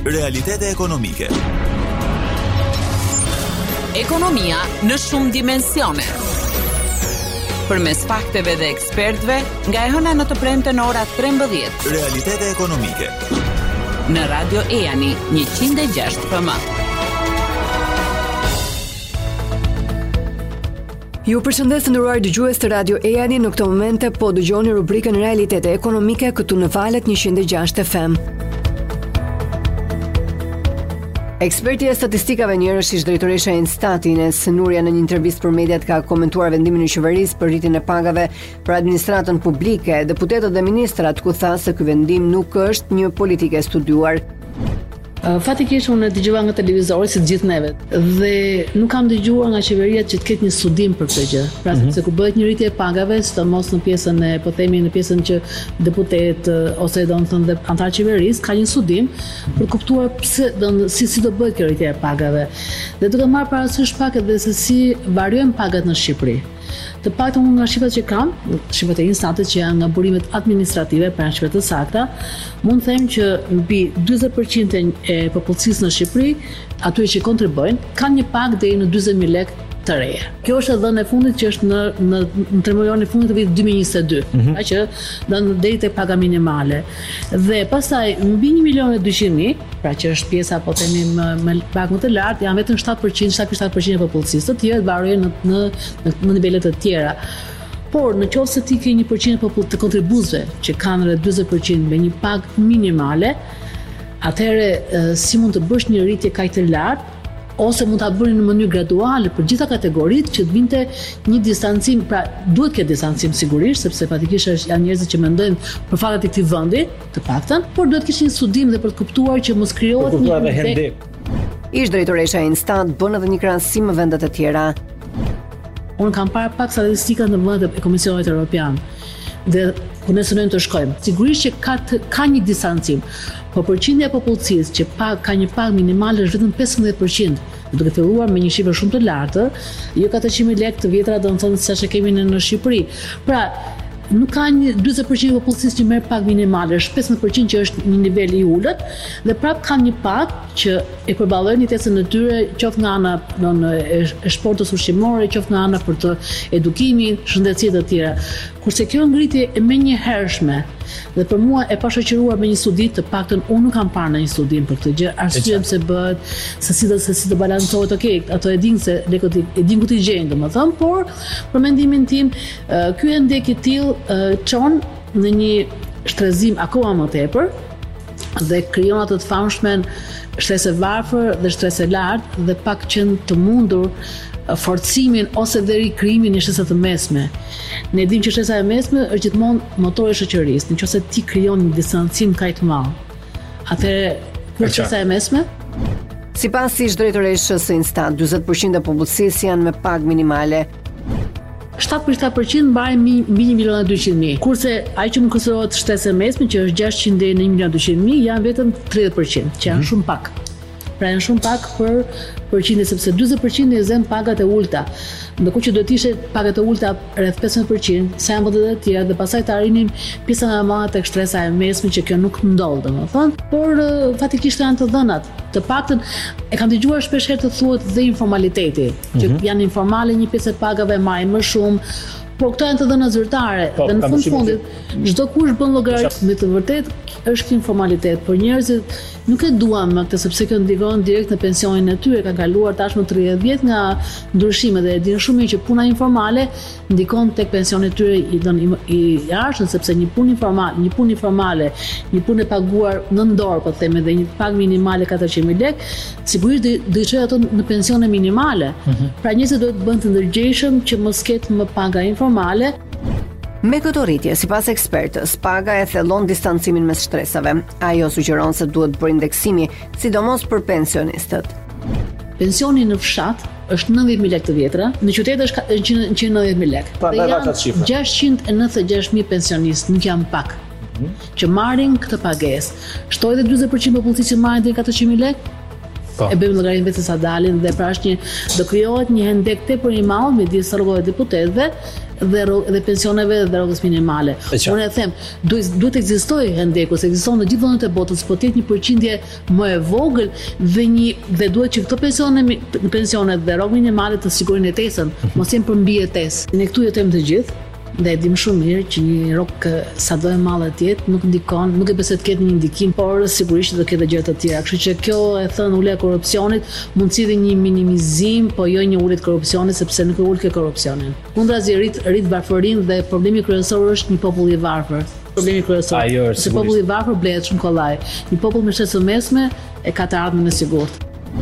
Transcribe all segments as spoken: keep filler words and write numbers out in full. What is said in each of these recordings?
Realitete ekonomike. Ekonomia në shumë dimensione. Përmes fakteve dhe ekspertëve, nga e hëna në të premte në ora trembëdhjetë. Realitete ekonomike. Në Radio Eani njëqind e gjashtë F M. Ju përshëndes të nderuar dëgjues të Radio Eani, në këtë momente po dëgjoni rubrikën Realitete ekonomike këtu në valët njëqind e gjashtë F M. Eksperti e statistikave njerësh ish drejtoresha e Instat Ines Nuria në një intervistë për mediat ka komentuar vendimin e qeverisë për rritjen e pagave për administratën publike, deputetët dhe ministrat, ku tha se ky vendim nuk është një politikë e studiuar. Fatikisht unë dëgjova nga televizori si të gjithë neve dhe nuk kam dëgjuar nga qeveria që të ketë një studim për këtë gjë. Pra sepse mm-hmm. kur bëhet një rritje e pagave, sidomos në pjesën e po themi në pjesën që deputet ose do të thonë dhe antar qeverisë ka një studim për kuptuar pse do si si do bëhet kjo rritje e pagave. Dhe duke marrë parasysh pak edhe se si variojnë pagat në Shqipëri. Të paktën nga shifrat që kam, shifrat e Insantit që janë nga burimet administrative, pra janë shifrat të sakta, mund të them që mbi dyzet përqind e popullsisë në Shqipëri, atyre që kontribojnë, kanë një pagë deri në dyzet mijë lekë të reja. Kjo është dhënë e fundit që është në në në tremujorin e fundit të vitit dy mijë e njëzet e dy, mm-hmm. pra që dhënë deri tek paga minimale. Dhe pastaj mbi një milion e dyqind mijë, pra që është pjesa po themi më më pak më të lartë, janë vetëm shtat përqind, shtat përqind e popullsisë. Të tjerët varojnë në në në nivele të tjera. Por në qoftë se ti ke një përqind e popull të kontribuesve që kanë rreth dyzet përqind me një pagë minimale, atëherë si mund të bësh një rritje kaq të lartë, ose mund ta bëni në mënyrë graduale për gjitha kategoritë që të vinte një distancim, pra duhet të distancim sigurisht, sepse fatikisht janë njerëz që mendojnë për fatat e këtij vendi, të paktën, por duhet të kishte një studim dhe për të kuptuar që mos krijohet një hendek. Ish drejtoresha e Instat bën edhe një krahasim me vendet e tjera. Unë kam parë pak statistika në vendet e Komisionit Evropian dhe ku ne synojmë të shkojmë. Sigurisht që ka të, ka një distancim, por përqindja e popullsisë që pa, ka një pagë minimale është vetëm pesëmbëdhjetë përqind, duke filluar me një shifër shumë të lartë, jo katëqind mijë lekë të vjetra, do të thonë sa që kemi në, në Shqipëri. Pra, nuk ka një dyzet përqind e popullsisë që merr pagë minimale, është pesëmbëdhjetë përqind që është një nivel i ulët dhe prap kanë një pagë që e përballojnë jetesën e tyre, qoftë nga ana në e sportës ushqimore, qoftë nga ana për të edukimit, shëndetësi të tjera. Kurse kjo ngritje e menjëhershme dhe për mua e pashoqëruar me një studi, të paktën unë nuk kam parë në një studim për këtë gjë, arsyem se bëhet, se si do se si do balancohet, okay, ato e din se lekët e din ku t'i gjejnë, domethënë, por për mendimin tim, ky hendek i tillë çon në një shtrezim akoma më tepër dhe krijon ato të famshmen shtresë varfër dhe shtresë lartë dhe pak qenë të mundur forcimin ose dhe rikrimin e shtresave të mesme. Ne dimë që shtresa e mesme është gjithmonë motori i shoqërisë. Nëse ti krijon një distancim kaq të madh, atëherë kjo shtesa e mesme? Sipas ish drejtoreshës së Instat, dyzet përqind e popullsisë janë me pagë minimale. shtat përqind mbajnë mbi një milion e dyqind mijë. Kurse ai që më konsiderohet shtesë e mesme, që është gjashtëqind deri në një milion e dyqind mijë, janë vetëm tridhjetë përqind, që janë shumë pak. Pra janë shumë pak për përqindje, sepse dyzet përqind e zën pagat e ulta. Ndërkohë që do të ishte pagat e ulta rreth pesëmbëdhjetë përqind, sa janë vendet e tjera dhe pastaj të arrinim pjesën e madhe tek shtresa e mesme që kjo nuk ndodh, domethënë, por fatikisht janë të dhënat. Të paktën e kam dëgjuar shpesh herë të thuhet dhe informaliteti, që mm-hmm. janë informale një pjesë e pagave marrin më shumë. Por këto janë të dhëna zyrtare po, dhe në fund fundit çdo kush bën llogari me të vërtetë është informalitet, por njerëzit nuk e duan më këtë sepse kjo ndikon direkt në pensionin e tyre, kanë kaluar tashmë tridhjetë vjet nga ndryshimet dhe e dinë shumë mirë që puna informale ndikon tek pensioni i tyre i don i jashtëm, sepse një punë informale, një punë informale, një punë e paguar në dorë, po them, edhe një pagë minimale katërqind mijë lekë, sigurisht do i çojë ato në pensione minimale. Mm-hmm. Pra njerëzit duhet të bëhen të ndërgjegjshëm që mos ketë më paga informale. Me këto rritje, sipas ekspertës, paga e thellon distancimin mes shtresave. Ajo sugjeron se duhet bërë indeksimi, sidomos për pensionistët. Pensioni në fshat është nëntëdhjetë mijë lekë të vjetra, në qytet është njëqind e nëntëdhjetë mijë lekë. Pa dhe janë gjashtëqind e nëntëdhjetë e gjashtë mijë pensionistë, nuk janë pak, mm-hmm. që marrin këtë pagesë. Shtoj dhe dyzet përqind popullsisë që marrin deri katërqind mijë lekë, Po. E bëjmë llogarinë vetë sa dalin dhe pra është një do krijohet një hendek tepër i madh midis rrogave të deputetëve dhe dhe pensioneve dhe rrogës minimale. Unë e them, duhet duhet ekzistojë hendeku, se ekziston në gjithë vendet e botës, po të jetë një përqindje më e vogël dhe një dhe duhet që këto pensione pensionet dhe rrogë minimale të sigurojnë jetesën, mos jenë për mbijetesë. Ne këtu jetojmë të gjithë. Dhe e dim shumë mirë që një rrogë sado e madhe të jetë nuk ndikon, nuk e besoj të ketë një ndikim, por sigurisht do ketë gjëra të tjera. Kështu që kjo e thënë ulja e korrupsionit mund të sjellë një minimizim, po jo një ulje të korrupsionit sepse nuk e ul ke korrupsionin. Kundrazi rrit rrit varfërinë dhe problemi kryesor është një popull i varfër. Problemi kryesor. Se populli i varfër blehet shumë kollaj. Një popull me shtesë mesme e ka të ardhmen e sigurt.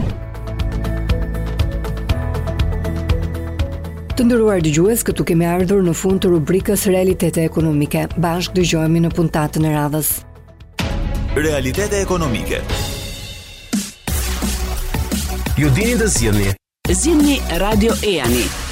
Të nderuar dëgjues, këtu kemi ardhur në fund të rubrikës Realitete ekonomike. Bashkë dëgjohemi në puntatën e radhës. Realitete ekonomike. Ju dini të zgjidhni. Zgjidhni Radio Eani.